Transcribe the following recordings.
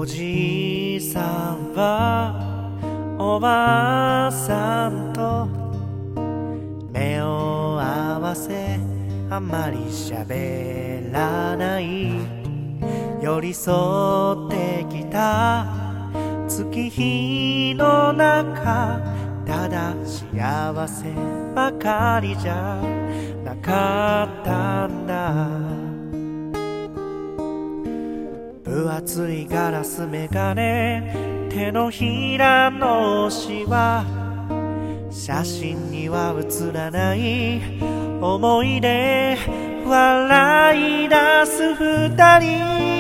おじいさんはおばあさんと目を合わせあまり喋らない、寄り添ってきた月日の中、ただ幸せばかりじゃなかったんだ。分厚いガラスメガネ、手のひらのシワ、写真には写らない思い出、笑い出す二人。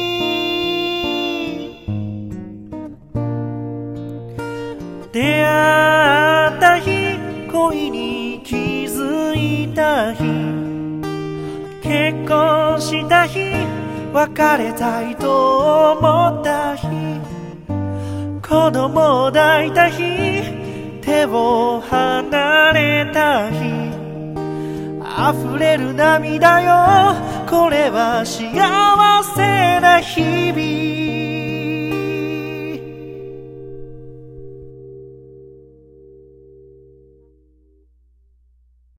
出会った日、恋に気づいた日、結婚した日、別れたいと思った日、子供を抱いた日、手を離れた日、溢れる涙よ、これは幸せな日々。